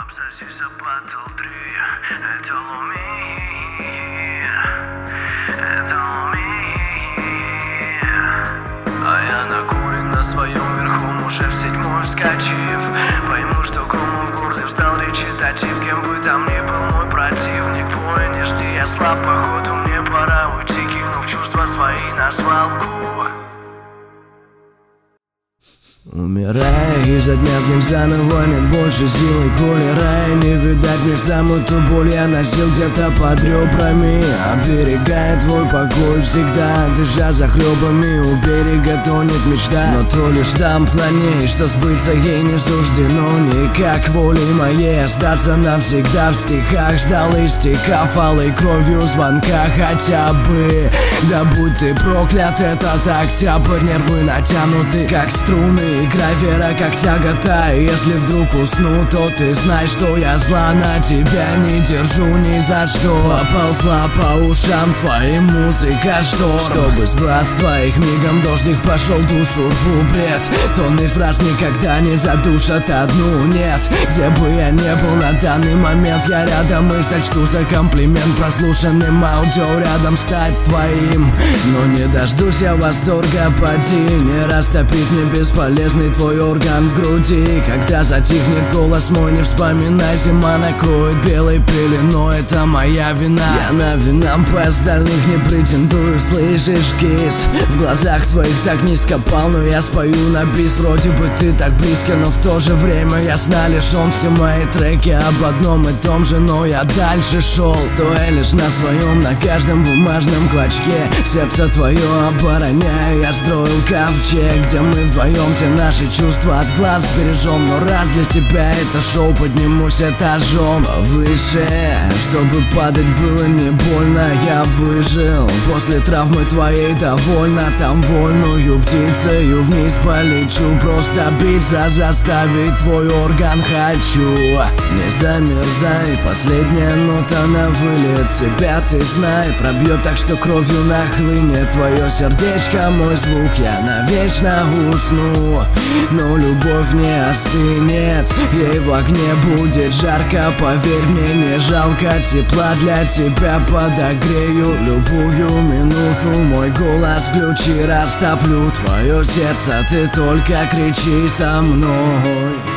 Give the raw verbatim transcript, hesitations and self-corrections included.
Обсосися батл три. Это Луми, это Луми. А я накурен на своем верху, уже в седьмой вскочив. Пойму, что кому в горле встал речитатив. Кем бы там ни был мой противник, пой, не жди, я слаб, походу мне пора уйти, кинув чувства свои на свалку. Умирая изо дня в день заново, нет больше силы колерая. Не видать мне саму ту боль, я носил где-то под ребрами. Оберегая твой покой всегда, дыша захлебами. У берега тонет мечта, но то лишь штамп на ней, что сбыться ей не суждено. Никак волей моей остаться навсегда в стихах. Ждал истекав алой кровью звонка хотя бы. Да будь ты проклят, этот октябрь, нервы натянуты как струны. Играй, вера, как тягота. Если вдруг усну, то ты знай, что я зла на тебя не держу ни за что. Поползла по ушам твоим музыка шторм, чтобы с глаз твоих мигом дождик пошел душу в бред. Тонны фраз никогда не задушат одну, нет. Где бы я не был на данный момент, я рядом и сочту за комплимент прослушанным аудио рядом стать твоим. Но не дождусь я восторга, поди, не растопить мне бесполезно твой орган в груди. Когда затихнет голос мой, не вспоминай, зима накроет белой пеленой. Это моя вина, я на винам по остальных не претендую, слышишь, кис? В глазах твоих так низко пал, но я спою на бис. Вроде бы ты так близко, но в то же время ясна лишен. Все мои треки об одном и том же, но я дальше шел, стоя лишь на своем, на каждом бумажном клочке. Сердце твое обороняя, я строил ковчег, где мы вдвоем все наши чувства от глаз бережем. Но раз для тебя это шоу, поднимусь этажом выше, чтобы падать было не больно. Я выжил после травмы твоей довольно. Там вольную птицею вниз полечу, просто биться заставить твой орган хочу. Не замерзай, последняя нота на вылет. Тебя ты знай, пробьет так, что кровью нахлынет твое сердечко, мой звук, я навечно усну. Но любовь не остынет, ей в огне будет жарко. Поверь мне, не жалко тепла для тебя, подогрею любую минуту. Мой голос включи, растоплю твое сердце, ты только кричи со мной.